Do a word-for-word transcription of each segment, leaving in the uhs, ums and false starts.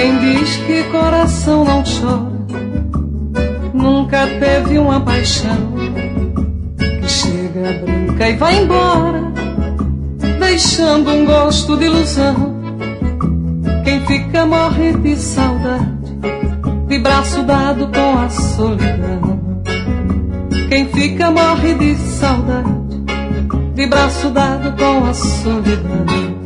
Quem diz que coração não chora nunca teve uma paixão que chega, brinca e vai embora, deixando um gosto de ilusão. Quem fica morre de saudade, de braço dado com a solidão. Quem fica morre de saudade, de braço dado com a solidão.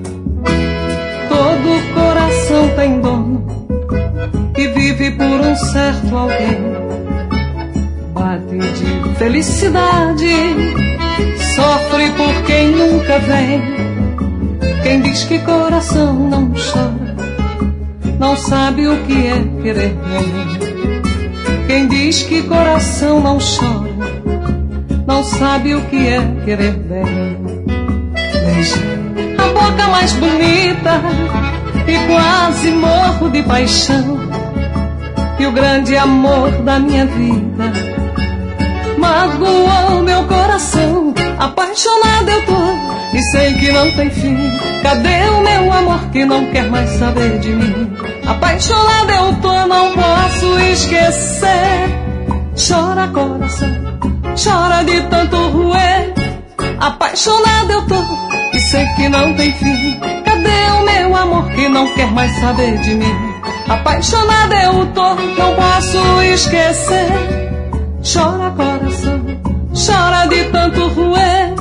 Todo coração tem dono e vive por um certo alguém. Bate de felicidade, sofre por quem nunca vem. Quem diz que coração não chora não sabe o que é querer bem. Quem diz que coração não chora não sabe o que é querer bem. Beijei a boca mais bonita e quase morro de paixão. E o grande amor da minha vida magoou meu coração. Apaixonada eu tô e sei que não tem fim. Cadê o meu amor que não quer mais saber de mim? Apaixonada eu tô, não posso esquecer. Chora coração, chora de tanto roer. Apaixonada eu tô e sei que não tem fim. Cadê o meu amor que não quer mais saber de mim? Apaixonada eu tô, não posso esquecer. Chora coração, chora de tanto roer.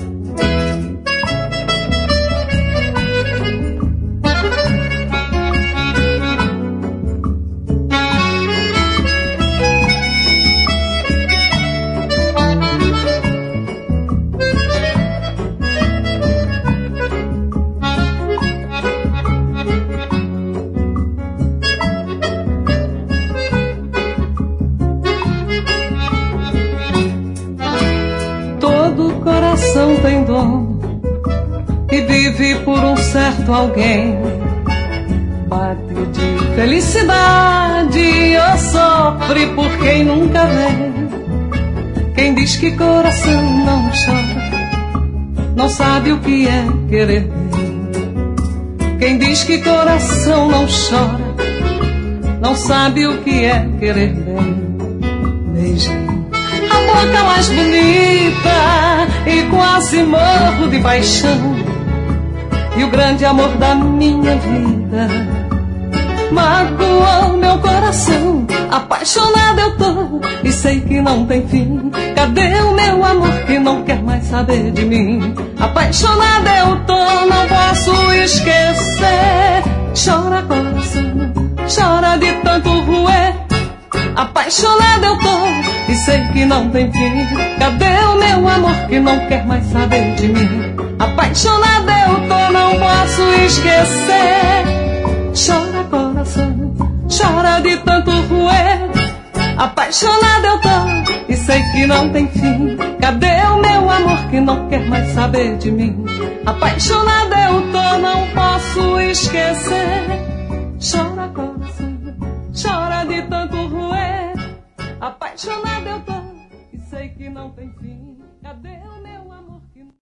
Tem dono e vive por um certo alguém. Bate de felicidade ou sofre por quem nunca vem. Quem diz que coração não chora não sabe o que é querer bem. Quem diz que coração não chora não sabe o que é querer bem. Beijei a boca mais bonita e quase morro de paixão. E o grande amor da minha vida magoou meu coração. Apaixonada eu tô e sei que não tem fim. Cadê o meu amor que não quer mais saber de mim? Apaixonada eu tô, não posso esquecer. Chora coração, chora de tanto roer. Apaixonada eu tô e sei que não tem fim. Cadê o meu amor que não quer mais saber de mim? Apaixonada eu tô, não posso esquecer. Chora coração, chora de tanto roer. Apaixonada eu tô e sei que não tem fim. Cadê o meu amor que não quer mais saber de mim? Apaixonada eu tô, não posso esquecer. Chora coração, chora de tanto roer. Apaixonada eu tô e sei que não tem fim. Cadê o meu